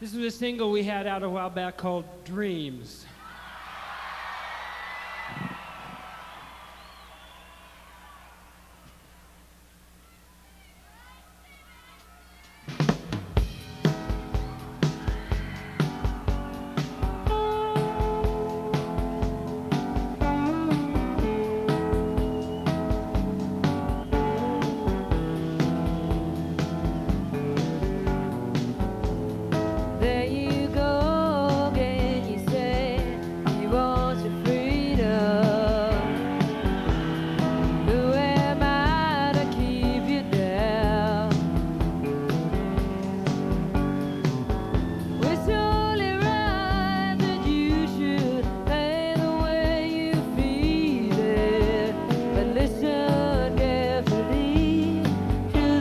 This was a single we had out a while back called Dreams.